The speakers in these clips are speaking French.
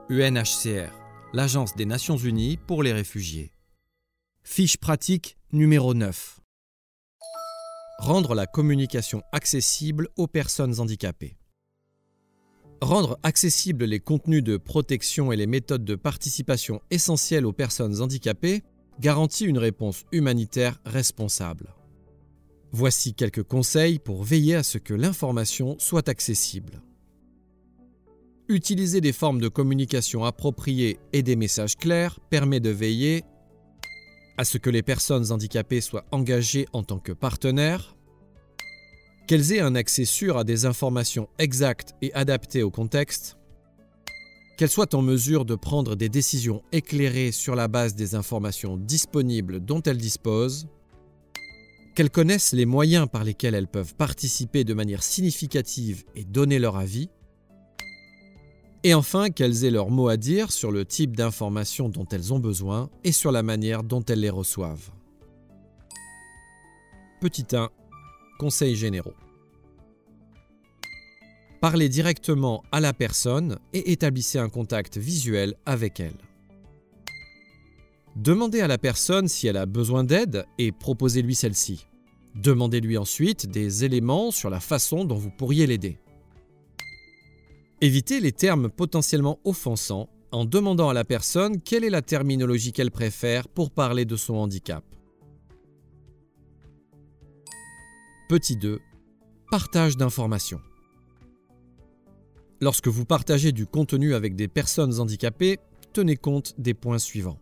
UNHCR, l'Agence des Nations Unies pour les réfugiés. Fiche pratique numéro 9. Rendre la communication accessible aux personnes handicapées. Rendre accessibles les contenus de protection et les méthodes de participation essentielles aux personnes handicapées garantit une réponse humanitaire responsable. Voici quelques conseils pour veiller à ce que l'information soit accessible. Utiliser des formes de communication appropriées et des messages clairs permet de veiller à ce que les personnes handicapées soient engagées en tant que partenaires, qu'elles aient un accès sûr à des informations exactes et adaptées au contexte, qu'elles soient en mesure de prendre des décisions éclairées sur la base des informations disponibles dont elles disposent, qu'elles connaissent les moyens par lesquels elles peuvent participer de manière significative et donner leur avis, et enfin qu'elles aient leur mot à dire sur le type d'informations dont elles ont besoin et sur la manière dont elles les reçoivent. Petit 1. Conseils généraux. Parlez directement à la personne et établissez un contact visuel avec elle. Demandez à la personne si elle a besoin d'aide et proposez-lui celle-ci. Demandez-lui ensuite des éléments sur la façon dont vous pourriez l'aider. Évitez les termes potentiellement offensants en demandant à la personne quelle est la terminologie qu'elle préfère pour parler de son handicap. Petit 2. Partage d'informations. Lorsque vous partagez du contenu avec des personnes handicapées, tenez compte des points suivants.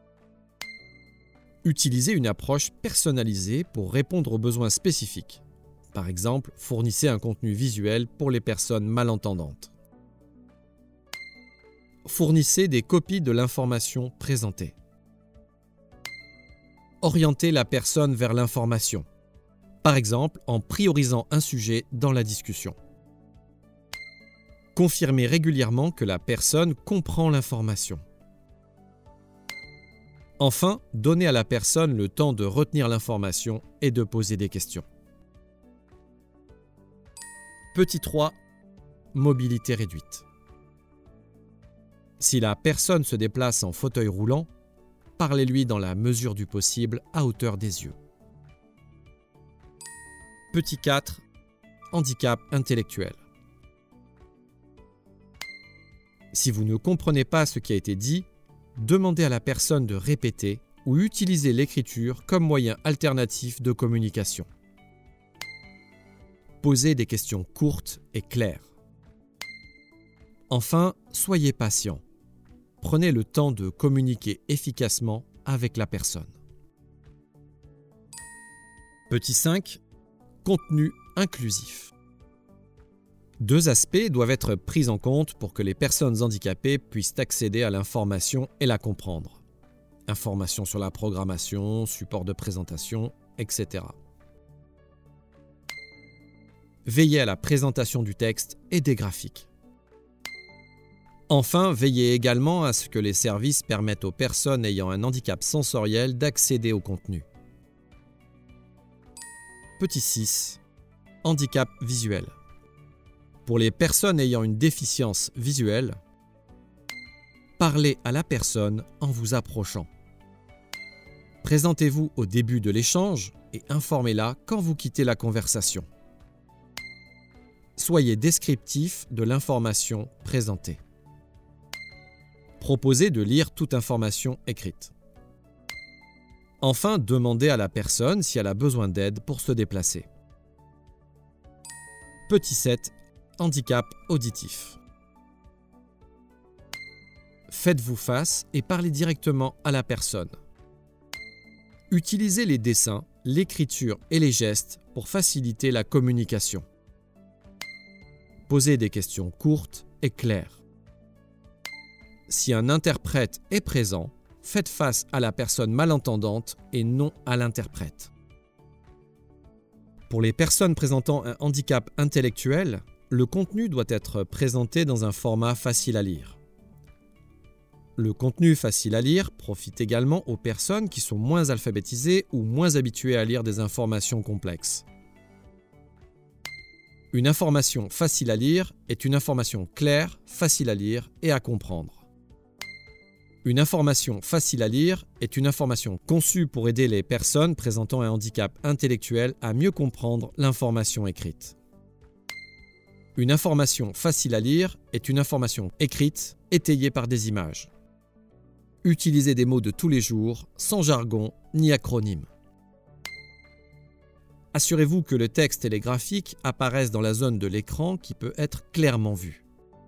Utilisez une approche personnalisée pour répondre aux besoins spécifiques. Par exemple, fournissez un contenu visuel pour les personnes malentendantes. Fournissez des copies de l'information présentée. Orientez la personne vers l'information, par exemple en priorisant un sujet dans la discussion. Confirmez régulièrement que la personne comprend l'information. Enfin, donnez à la personne le temps de retenir l'information et de poser des questions. Petit 3. Mobilité réduite. Si la personne se déplace en fauteuil roulant, parlez-lui dans la mesure du possible à hauteur des yeux. Petit 4. Handicap intellectuel. Si vous ne comprenez pas ce qui a été dit, demandez à la personne de répéter ou utilisez l'écriture comme moyen alternatif de communication. Posez des questions courtes et claires. Enfin, soyez patient. Prenez le temps de communiquer efficacement avec la personne. Petit 5. Contenu inclusif. 2 aspects doivent être pris en compte pour que les personnes handicapées puissent accéder à l'information et la comprendre. Information sur la programmation, support de présentation, etc. Veillez à la présentation du texte et des graphiques. Enfin, veillez également à ce que les services permettent aux personnes ayant un handicap sensoriel d'accéder au contenu. Petit 6. Handicap visuel. Pour les personnes ayant une déficience visuelle, parlez à la personne en vous approchant. Présentez-vous au début de l'échange et informez-la quand vous quittez la conversation. Soyez descriptif de l'information présentée. Proposez de lire toute information écrite. Enfin, demandez à la personne si elle a besoin d'aide pour se déplacer. Petit 7. Handicap auditif. Faites-vous face et parlez directement à la personne. Utilisez les dessins, l'écriture et les gestes pour faciliter la communication. Posez des questions courtes et claires. Si un interprète est présent, faites face à la personne malentendante et non à l'interprète. Pour les personnes présentant un handicap intellectuel, le contenu doit être présenté dans un format facile à lire. Le contenu facile à lire profite également aux personnes qui sont moins alphabétisées ou moins habituées à lire des informations complexes. Une information facile à lire est une information claire, facile à lire et à comprendre. Une information facile à lire est une information conçue pour aider les personnes présentant un handicap intellectuel à mieux comprendre l'information écrite. Une information facile à lire est une information écrite, étayée par des images. Utilisez des mots de tous les jours, sans jargon ni acronyme. Assurez-vous que le texte et les graphiques apparaissent dans la zone de l'écran qui peut être clairement vue.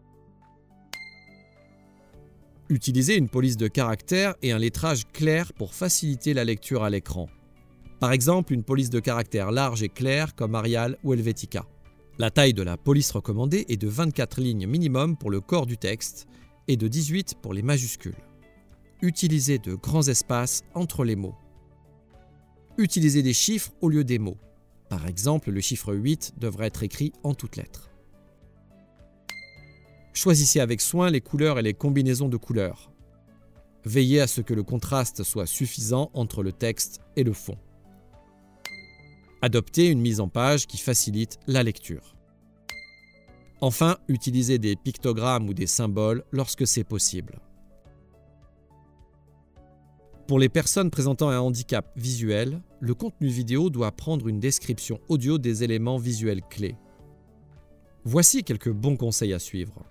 Utilisez une police de caractères et un lettrage clair pour faciliter la lecture à l'écran. Par exemple, une police de caractères large et claire comme Arial ou Helvetica. La taille de la police recommandée est de 24 lignes minimum pour le corps du texte et de 18 pour les majuscules. Utilisez de grands espaces entre les mots. Utilisez des chiffres au lieu des mots. Par exemple, le chiffre 8 devrait être écrit en toutes lettres. Choisissez avec soin les couleurs et les combinaisons de couleurs. Veillez à ce que le contraste soit suffisant entre le texte et le fond. Adoptez une mise en page qui facilite la lecture. Enfin, utilisez des pictogrammes ou des symboles lorsque c'est possible. Pour les personnes présentant un handicap visuel, le contenu vidéo doit prendre une description audio des éléments visuels clés. Voici quelques bons conseils à suivre.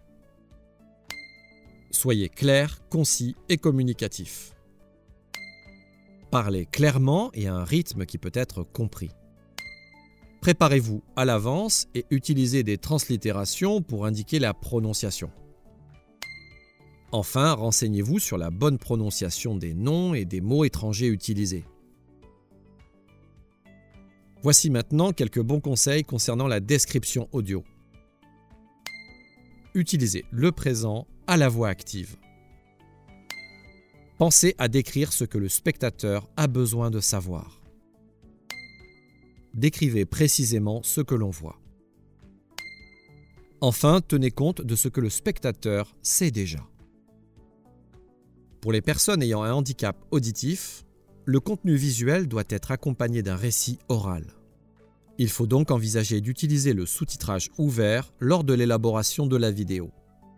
Soyez clair, concis et communicatif. Parlez clairement et à un rythme qui peut être compris. Préparez-vous à l'avance et utilisez des translittérations pour indiquer la prononciation. Enfin, renseignez-vous sur la bonne prononciation des noms et des mots étrangers utilisés. Voici maintenant quelques bons conseils concernant la description audio. Utilisez le présent à la voix active. Pensez à décrire ce que le spectateur a besoin de savoir. Décrivez précisément ce que l'on voit. Enfin, tenez compte de ce que le spectateur sait déjà. Pour les personnes ayant un handicap auditif, le contenu visuel doit être accompagné d'un récit oral. Il faut donc envisager d'utiliser le sous-titrage ouvert lors de l'élaboration de la vidéo.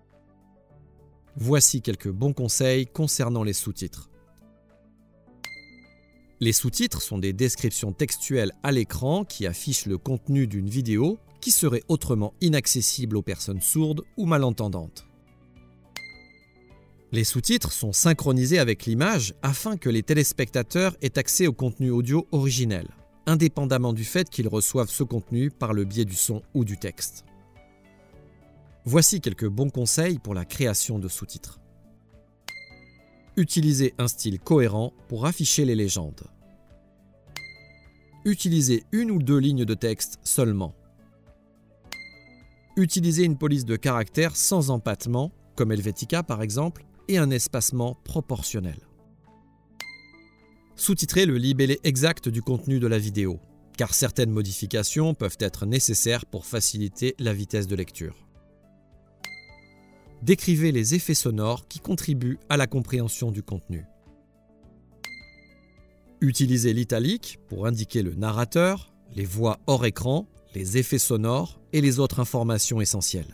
Voici quelques bons conseils concernant les sous-titres. Les sous-titres sont des descriptions textuelles à l'écran qui affichent le contenu d'une vidéo qui serait autrement inaccessible aux personnes sourdes ou malentendantes. Les sous-titres sont synchronisés avec l'image afin que les téléspectateurs aient accès au contenu audio originel, indépendamment du fait qu'ils reçoivent ce contenu par le biais du son ou du texte. Voici quelques bons conseils pour la création de sous-titres. Utilisez un style cohérent pour afficher les légendes. Utilisez une ou deux lignes de texte seulement. Utilisez une police de caractères sans empattement, comme Helvetica par exemple, et un espacement proportionnel. Sous-titrez le libellé exact du contenu de la vidéo, car certaines modifications peuvent être nécessaires pour faciliter la vitesse de lecture. Décrivez les effets sonores qui contribuent à la compréhension du contenu. Utilisez l'italique pour indiquer le narrateur, les voix hors écran, les effets sonores et les autres informations essentielles.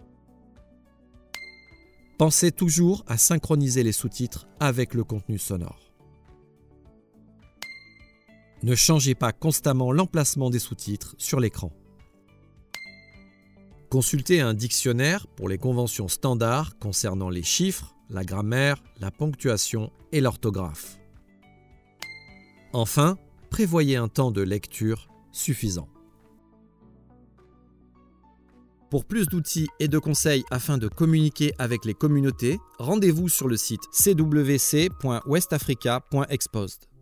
Pensez toujours à synchroniser les sous-titres avec le contenu sonore. Ne changez pas constamment l'emplacement des sous-titres sur l'écran. Consultez un dictionnaire pour les conventions standards concernant les chiffres, la grammaire, la ponctuation et l'orthographe. Enfin, prévoyez un temps de lecture suffisant. Pour plus d'outils et de conseils afin de communiquer avec les communautés, rendez-vous sur le site cwc.westafrica.exposed.